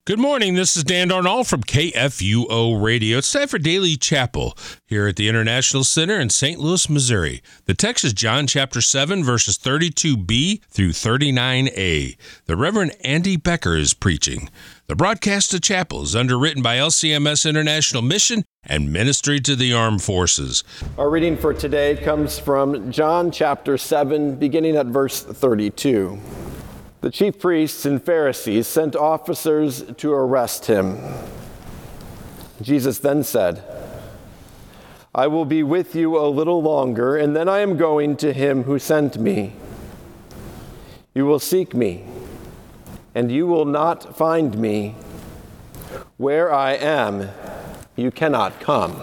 Good morning. This is Dan Darnall from KFUO Radio. It's time for Daily Chapel here at the International Center in St. Louis, Missouri. The text is John chapter 7, verses 32b through 39a. The Reverend Andy Becker is preaching. The broadcast of chapel is underwritten by LCMS International Mission and Ministry to the Armed Forces. Our reading for today comes from John chapter 7, beginning at verse 32. The chief priests and Pharisees sent officers to arrest him. Jesus then said, "I will be with you a little longer, and then I am going to him who sent me. You will seek me, and you will not find me. Where I am, you cannot come."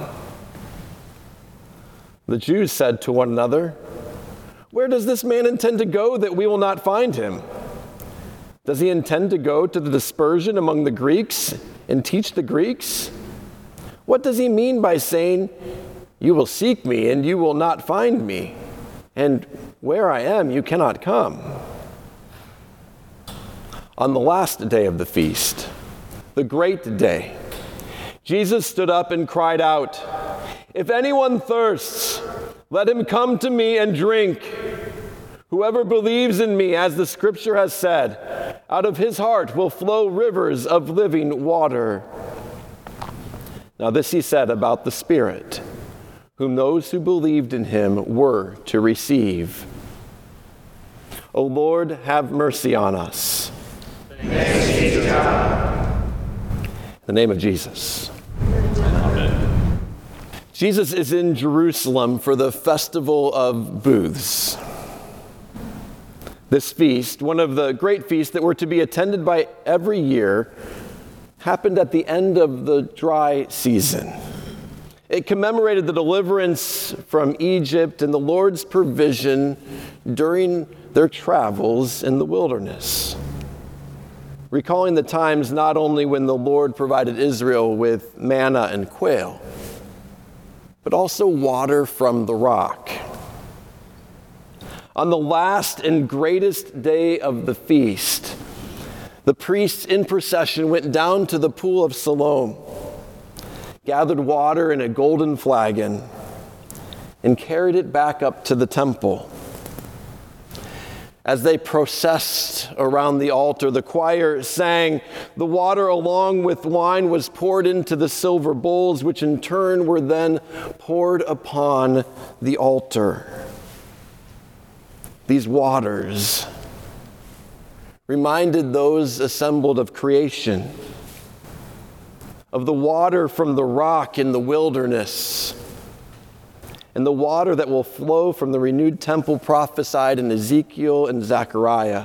The Jews said to one another, "Where does this man intend to go that we will not find him? Does he intend to go to the dispersion among the Greeks and teach the Greeks? What does he mean by saying, 'You will seek me and you will not find me,' and 'Where I am, you cannot come'?" On the last day of the feast, the great day, Jesus stood up and cried out, "If anyone thirsts, let him come to me and drink. Whoever believes in me, as the scripture has said, out of his heart will flow rivers of living water." Now this he said about the Spirit, whom those who believed in him were to receive. O Lord, have mercy on us. Thanks be to God. In the name of Jesus. Amen. Jesus is in Jerusalem for the Festival of Booths. This feast, one of the great feasts that were to be attended by every year, happened at the end of the dry season. It commemorated the deliverance from Egypt and the Lord's provision during their travels in the wilderness, recalling the times not only when the Lord provided Israel with manna and quail, but also water from the rock. On the last and greatest day of the feast, the priests in procession went down to the pool of Siloam, gathered water in a golden flagon, and carried it back up to the temple. As they processed around the altar, the choir sang, "The water along with wine was poured into the silver bowls, which in turn were then poured upon the altar." These waters reminded those assembled of creation, of the water from the rock in the wilderness, and the water that will flow from the renewed temple prophesied in Ezekiel and Zechariah.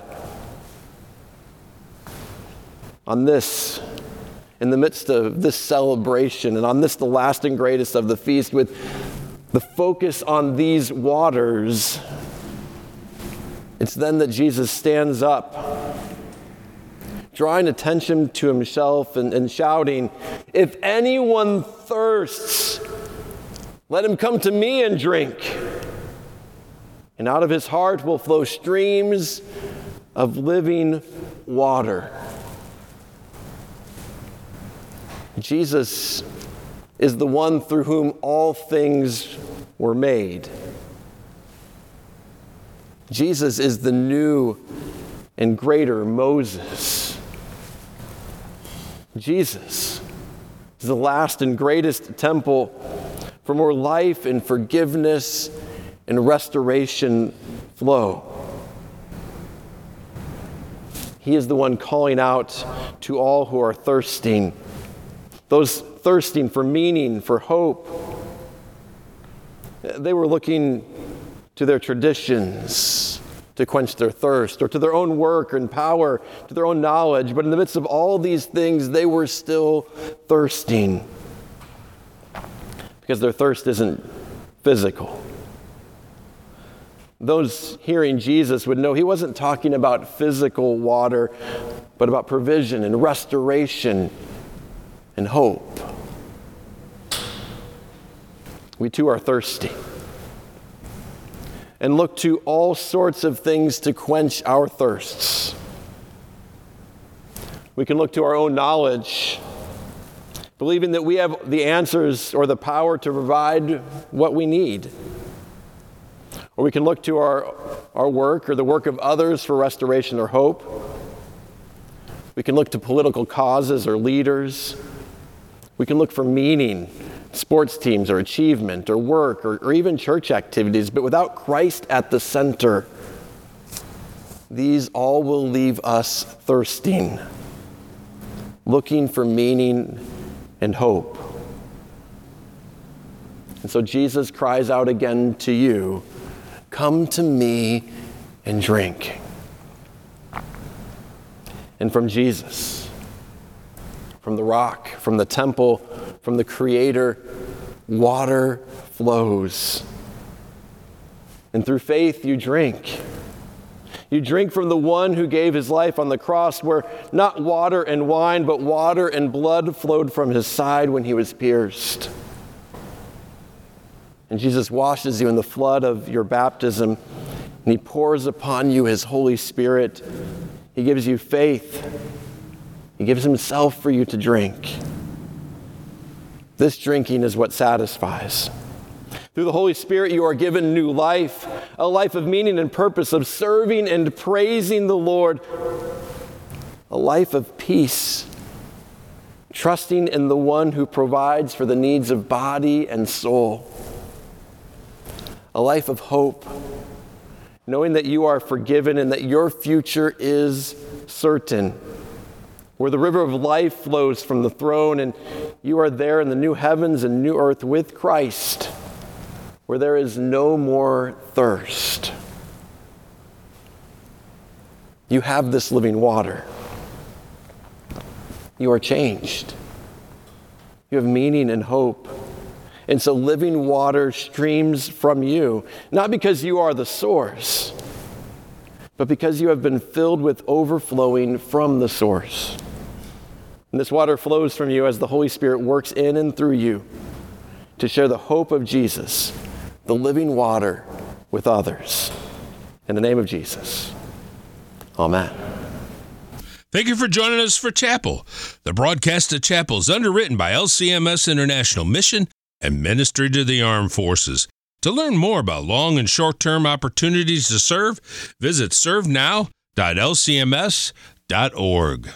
On this, in the midst of this celebration, and on this, the last and greatest of the feast, with the focus on these waters, it's then that Jesus stands up, drawing attention to himself and shouting, "If anyone thirsts, let him come to me and drink. And out of his heart will flow streams of living water." Jesus is the one through whom all things were made. Jesus is the new and greater Moses. Jesus is the last and greatest temple for more life and forgiveness and restoration flow. He is the one calling out to all who are thirsting, those thirsting for meaning, for hope. They were looking to their traditions to quench their thirst, or to their own work and power, to their own knowledge. But in the midst of all these things, they were still thirsting, because their thirst isn't physical. Those hearing Jesus would know he wasn't talking about physical water, but about provision and restoration and hope. We too are thirsty and look to all sorts of things to quench our thirsts. We can look to our own knowledge, believing that we have the answers or the power to provide what we need. Or we can look to our work or the work of others for restoration or hope. We can look to political causes or leaders. We can look for meaning, sports teams or achievement or work or even church activities. But without Christ at the center, these all will leave us thirsting, looking for meaning and hope. And so Jesus cries out again to you, "Come to me and drink." And from Jesus, from the rock, from the temple, from the Creator, water flows. And through faith you drink. You drink from the one who gave his life on the cross, where not water and wine, but water and blood flowed from his side when he was pierced. And Jesus washes you in the flood of your baptism, and he pours upon you his Holy Spirit. He gives you faith. He gives himself for you to drink. This drinking is what satisfies. Through the Holy Spirit, you are given new life, a life of meaning and purpose, of serving and praising the Lord, a life of peace, trusting in the one who provides for the needs of body and soul, a life of hope, knowing that you are forgiven and that your future is certain, where the river of life flows from the throne and you are there in the new heavens and new earth with Christ, where there is no more thirst. You have this living water. You are changed. You have meaning and hope. And so living water streams from you, not because you are the source, but because you have been filled with overflowing from the source. And this water flows from you as the Holy Spirit works in and through you to share the hope of Jesus, the living water, with others. In the name of Jesus, amen. Thank you for joining us for Chapel. The broadcast of Chapel is underwritten by LCMS International Mission and Ministry to the Armed Forces. To learn more about long and short-term opportunities to serve, visit servenow.lcms.org.